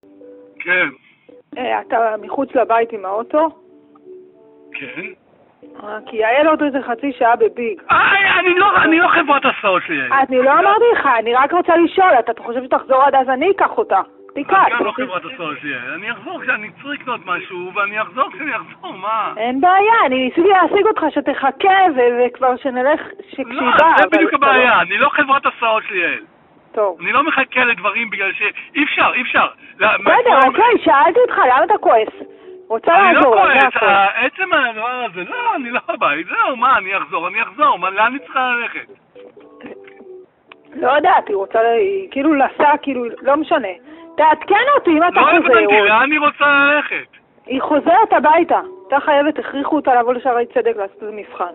כן. אתה מחוץ לבית עם האוטו? כן. כי יעל עוד איזה חצי שעה בביג. אני לא חברת הסעות שלי. אני לא אמרתי לך, אני רק רוצה לשאול, אתה חושב שתחזור עד אז אני אקח אותה? תיקח. את גם לא חברת הסעות שלי. אני אחזור כשאני צריך לקנות משהו, ואני אחזור כשאני אחזור, מה? אין בעיה, אני ניסיתי להשיג אותך שתחכה וכבר שנלך, שכשהיא באה. לא, זה בדיוק הבעיה, אני לא חברת הסעות שלי, יעל. טוב. אני לא מחכה לדברים בגלל אי אפשר. בסדר, אוקיי, שאלתי אותך, למה אתה כועס? רוצה אני לא לעזור, כועס, עצם הדבר הזה, לא, אני לא בבית, זהו, מה, אני אחזור, לאן אני צריכה ללכת? לא יודעת, היא רוצה, כאילו לסע, כאילו, לא משנה. תעדכן אותי אם אתה לא חוזר. הבנתי, לאן אני רוצה ללכת? היא חוזרת הביתה. אתה חייבת, הכריחו אותה לבוא לשערי צדק לעשות איזה מבחן.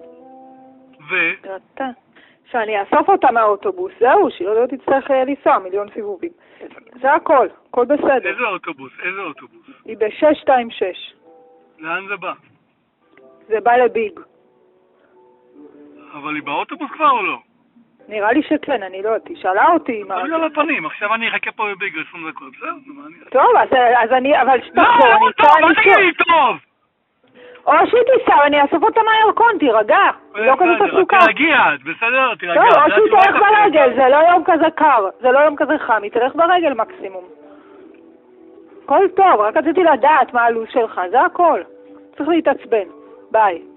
שאני אאסוף אותה מהאוטובוס, זהו, שהיא לא תצטרך לנסוע, 1,000,000 סיבובים. זה הכל בסדר. איזה אוטובוס? היא ב-626. לאן זה בא? זה בא לביג. אבל היא באוטובוס כבר או לא? נראה לי שכן, אני לא יודעת, היא שאלה אותי מה... תביא על הפנים, עכשיו אני אחכה פה בביג 20 דקות, בסדר? טוב, אז אני, אבל שתחזור, לא, טוב, מה תגיד לי טוב? או שהיא תיסע, אני אאסוף אותה מהירקון, תירגע. לא כזה תסוקה. תרגע, בסדר? תרגע. טוב, או שהיא תלך ברגל, זה לא יום כזה קר, זה לא יום כזה חם, היא תלך ברגל מקסימום. הכל טוב, רק רציתי לדעת מה הלו"ז שלך, זה הכל. צריך להתעצבן. ביי.